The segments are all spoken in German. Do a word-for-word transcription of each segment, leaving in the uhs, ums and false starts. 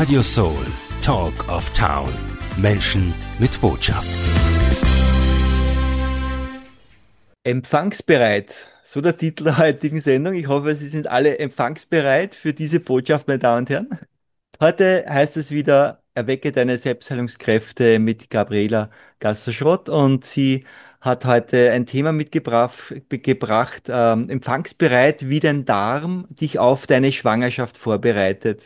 Radio Soul, Talk of Town. Menschen mit Botschaft. Empfangsbereit, so der Titel der heutigen Sendung. Ich hoffe, Sie sind alle empfangsbereit für diese Botschaft, meine Damen und Herren. Heute heißt es wieder, erwecke deine Selbstheilungskräfte mit Gabriela Gasser-Schrott, und sie hat heute ein Thema mitgebracht, gebracht, ähm, empfangsbereit, wie dein Darm dich auf deine Schwangerschaft vorbereitet.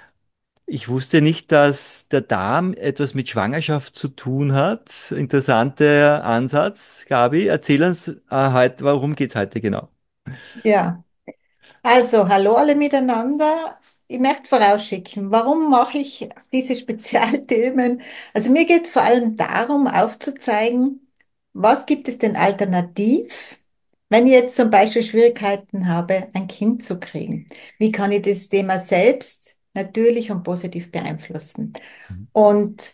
Ich wusste nicht, dass der Darm etwas mit Schwangerschaft zu tun hat. Interessanter Ansatz, Gabi. Erzähl uns äh, heute, worum geht es heute genau? Ja, also hallo alle miteinander. Ich möchte vorausschicken, warum mache ich diese Spezialthemen? Also mir geht es vor allem darum, aufzuzeigen, was gibt es denn alternativ, wenn ich jetzt zum Beispiel Schwierigkeiten habe, ein Kind zu kriegen. Wie kann ich das Thema selbst natürlich und positiv beeinflussen? Mhm. Und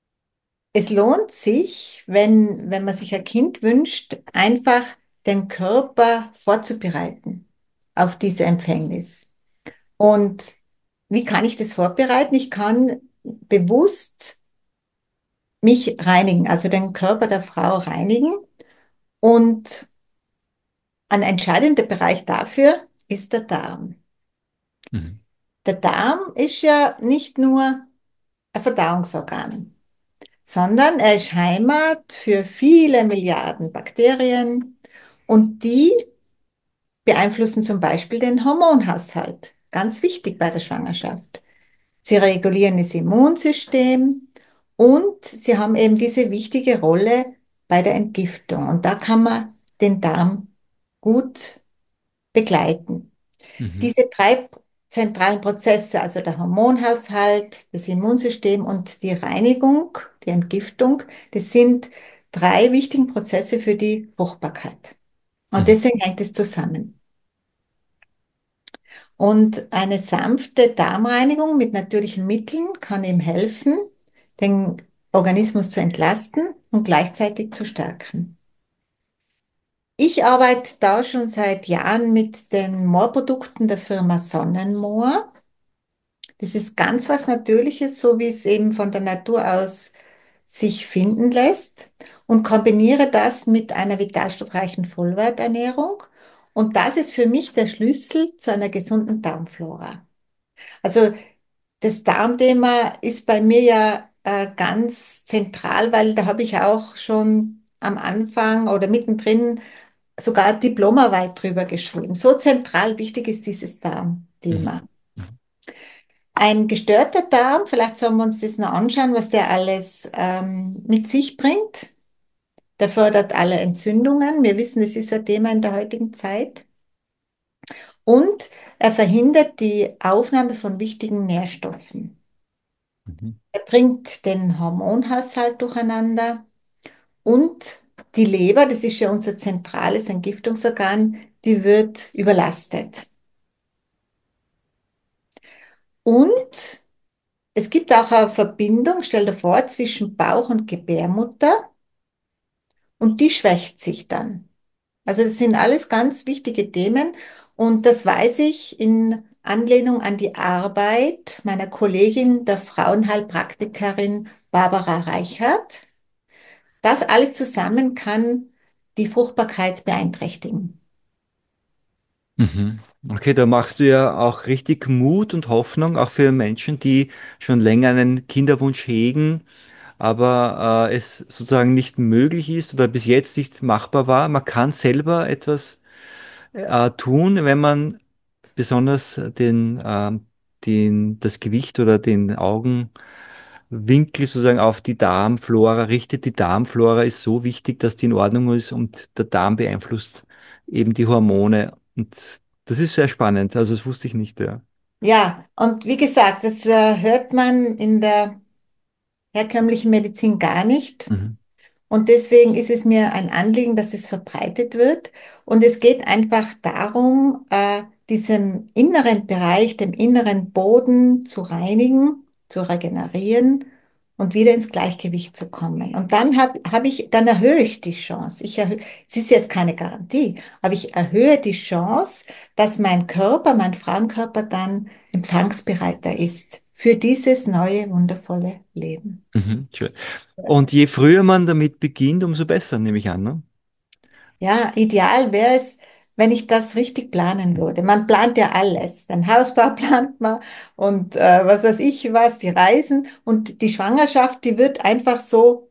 es lohnt sich, wenn, wenn man sich ein Kind wünscht, einfach den Körper vorzubereiten auf diese Empfängnis. Und wie kann ich das vorbereiten? Ich kann bewusst mich reinigen, also den Körper der Frau reinigen. Und ein entscheidender Bereich dafür ist der Darm. Mhm. Der Darm ist ja nicht nur ein Verdauungsorgan, sondern er ist Heimat für viele Milliarden Bakterien, und die beeinflussen zum Beispiel den Hormonhaushalt. Ganz wichtig bei der Schwangerschaft. Sie regulieren das Immunsystem und sie haben eben diese wichtige Rolle bei der Entgiftung. Und da kann man den Darm gut begleiten. Mhm. Diese drei zentralen Prozesse, also der Hormonhaushalt, das Immunsystem und die Reinigung, die Entgiftung, das sind drei wichtige Prozesse für die Fruchtbarkeit. Und Mhm. deswegen hängt es zusammen. Und eine sanfte Darmreinigung mit natürlichen Mitteln kann ihm helfen, den Organismus zu entlasten und gleichzeitig zu stärken. Ich arbeite da schon seit Jahren mit den Moorprodukten der Firma Sonnenmoor. Das ist ganz was Natürliches, so wie es eben von der Natur aus sich finden lässt, und kombiniere das mit einer vitalstoffreichen Vollwerternährung. Und das ist für mich der Schlüssel zu einer gesunden Darmflora. Also das Darmthema ist bei mir ja äh, ganz zentral, weil da habe ich auch schon am Anfang oder mittendrin sogar Diplomarbeit drüber geschrieben. So zentral wichtig ist dieses Mhm. Darmthema. Mhm. Ein gestörter Darm, vielleicht sollen wir uns das noch anschauen, was der alles ähm, mit sich bringt. Der fördert alle Entzündungen. Wir wissen, es ist ein Thema in der heutigen Zeit. Und er verhindert die Aufnahme von wichtigen Nährstoffen. Mhm. Er bringt den Hormonhaushalt durcheinander, und die Leber, das ist ja unser zentrales Entgiftungsorgan, die wird überlastet. Und es gibt auch eine Verbindung, stell dir vor, zwischen Bauch und Gebärmutter, und die schwächt sich dann. Also das sind alles ganz wichtige Themen, und das weiß ich in Anlehnung an die Arbeit meiner Kollegin, der Frauenheilpraktikerin Barbara Reichert. Das alles zusammen kann die Fruchtbarkeit beeinträchtigen. Mhm. Okay, da machst du ja auch richtig Mut und Hoffnung, auch für Menschen, die schon länger einen Kinderwunsch hegen, aber äh, es sozusagen nicht möglich ist oder bis jetzt nicht machbar war. Man kann selber etwas äh, tun, wenn man besonders den, ähm, den, das Gewicht oder den Augenwinkel sozusagen auf die Darmflora richtet. Die Darmflora ist so wichtig, dass die in Ordnung ist, und der Darm beeinflusst eben die Hormone. Und das ist sehr spannend. Also das wusste ich nicht, ja. Ja, und wie gesagt, das äh, hört man in der herkömmlichen Medizin gar nicht. Mhm. Und deswegen ist es mir ein Anliegen, dass es verbreitet wird. Und es geht einfach darum, äh, diesem inneren Bereich, dem inneren Boden zu reinigen, zu regenerieren und wieder ins Gleichgewicht zu kommen. Und dann habe hab hab ich, dann erhöhe ich die Chance. Ich erhöhe, es ist jetzt keine Garantie, aber ich erhöhe die Chance, dass mein Körper, mein Frauenkörper dann empfangsbereiter ist für dieses neue, wundervolle Leben. Mhm, schön. Und je früher man damit beginnt, umso besser, nehme ich an, ne? Ja, ideal wäre es, wenn ich das richtig planen würde. Man plant ja alles. Den Hausbau plant man und äh, was weiß ich was, die Reisen und die Schwangerschaft, die wird einfach so.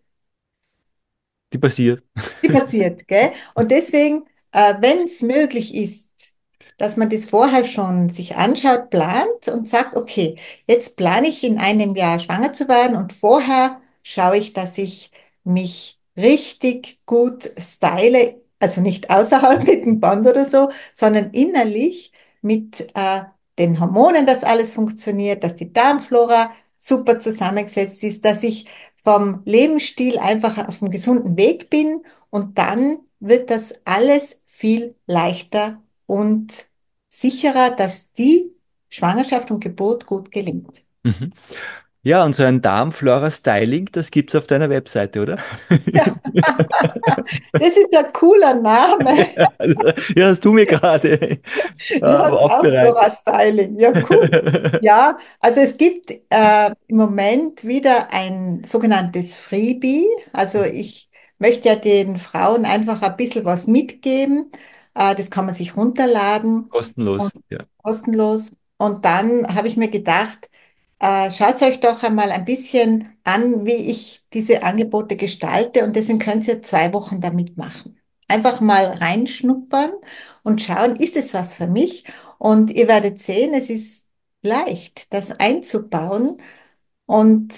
Die passiert. Die passiert, gell? Und deswegen, äh, wenn es möglich ist, dass man das vorher schon sich anschaut, plant und sagt, okay, jetzt plane ich in einem Jahr schwanger zu werden und vorher schaue ich, dass ich mich richtig gut style, also nicht außerhalb mit dem Band oder so, sondern innerlich mit äh, den Hormonen, dass alles funktioniert, dass die Darmflora super zusammengesetzt ist, dass ich vom Lebensstil einfach auf einem gesunden Weg bin und dann wird das alles viel leichter und sicherer, dass die Schwangerschaft und Geburt gut gelingt. Mhm. Ja, und so ein Darmflora-Styling, das gibt's auf deiner Webseite, oder? Ja, das ist ein cooler Name. Also, ja, hast du mir gerade äh, Ja, aufbereitet. Darmflora-Styling. Ja, cool. Ja, also es gibt äh, im Moment wieder ein sogenanntes Freebie. Also ich möchte ja den Frauen einfach ein bisschen was mitgeben. Äh, das kann man sich runterladen und Kostenlos, ja. kostenlos. Und dann habe ich mir gedacht, äh, schaut euch doch einmal ein bisschen an, wie ich diese Angebote gestalte und deswegen könnt ihr zwei Wochen damit machen. Einfach mal reinschnuppern und schauen, ist es was für mich? Und ihr werdet sehen, es ist leicht, das einzubauen und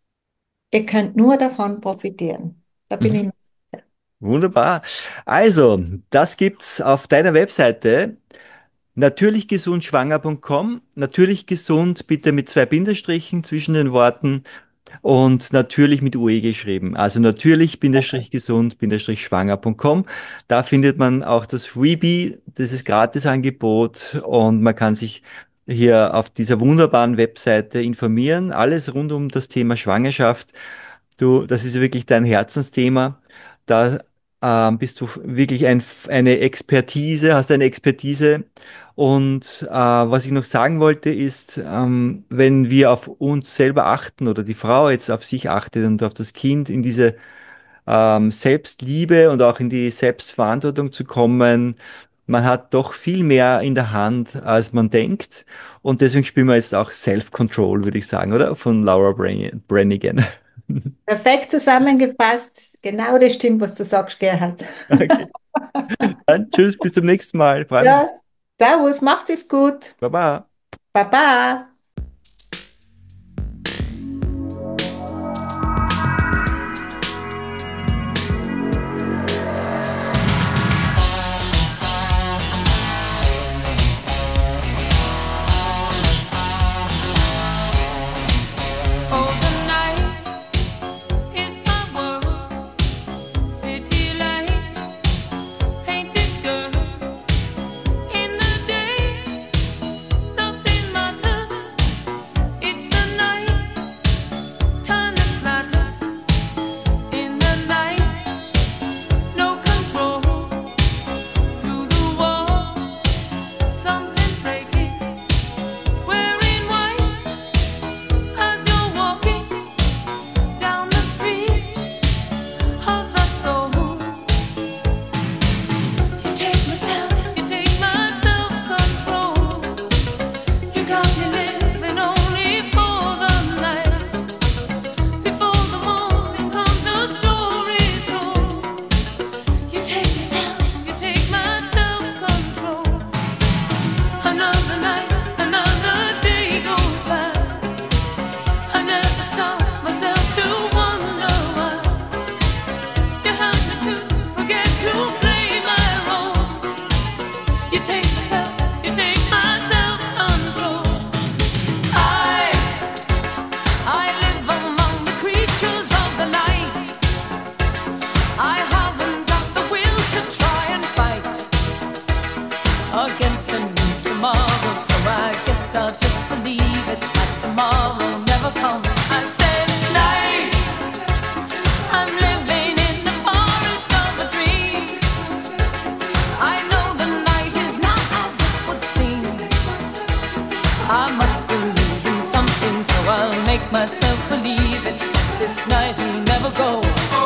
ihr könnt nur davon profitieren. Da bin ich Mhm. mir sicher. Wunderbar. Also, das gibt's auf deiner Webseite natürlichgesundschwanger punkt com. Natürlich gesund, bitte mit zwei Bindestrichen zwischen den Worten. Und natürlich mit U E geschrieben. Also natürlich-gesund-schwanger punkt com. Da findet man auch das Freebie, dieses Gratisangebot und man kann sich hier auf dieser wunderbaren Webseite informieren. Alles rund um das Thema Schwangerschaft. Du, das ist wirklich dein Herzensthema. Da ähm, bist du wirklich ein, eine Expertise, hast eine Expertise. Und äh, was ich noch sagen wollte, ist, ähm, wenn wir auf uns selber achten oder die Frau jetzt auf sich achtet und auf das Kind in diese ähm, Selbstliebe und auch in die Selbstverantwortung zu kommen, man hat doch viel mehr in der Hand, als man denkt. Und deswegen spielen wir jetzt auch Self-Control, würde ich sagen, oder? Von Laura Bren- Branigan. Perfekt zusammengefasst. Genau das stimmt, was du sagst, Gerhard. Okay. Dann tschüss, bis zum nächsten Mal. Freue mich. Ja, Servus, macht es gut. Baba. Baba. Oh, the night is my world. City lights, painted girl. In the day, nothing matters. make myself believe it. This night will never go.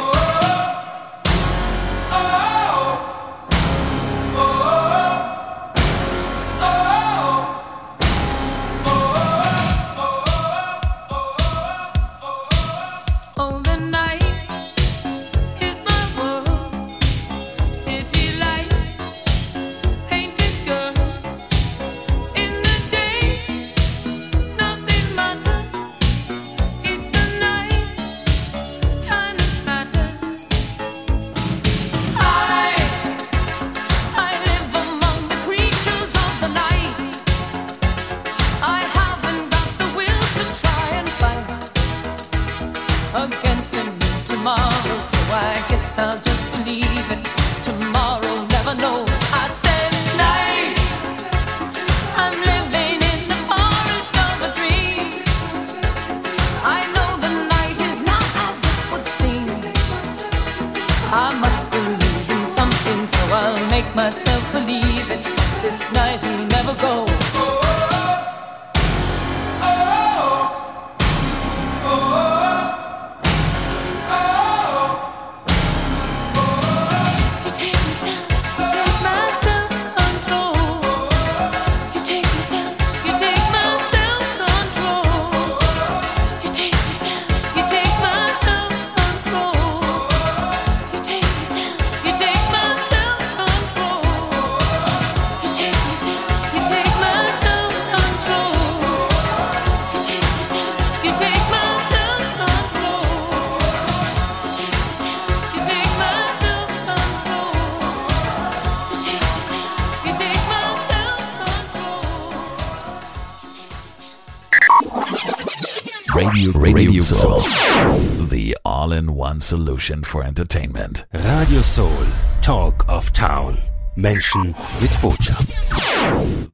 Oh, the night is my world. City light, painted girls. In the day, nothing matters. It's the night, time that matters. I, I live among the creatures of the night. I haven't got the will to try and fight against a new tomorrow, so I guess I'll just believe it. Tomorrow never knows. I said night, I'm living in the forest of a dream. I know the night is not as it would seem. I must believe in something, so I'll make myself believe it. This night will never go. You take myself, you take my self-control. You take myself, you take my self-control. You take myself, you take my self-control. You take myself, you take my self-control. You take myself, you take my self-control. You take myself, you take my self-control. You take myself, you take my self-control. You take myself, you take my self-control. Radio, Radio Soul. The all-in-one solution for entertainment. Radio Soul, Talk of Town. Menschen mit Botschaft.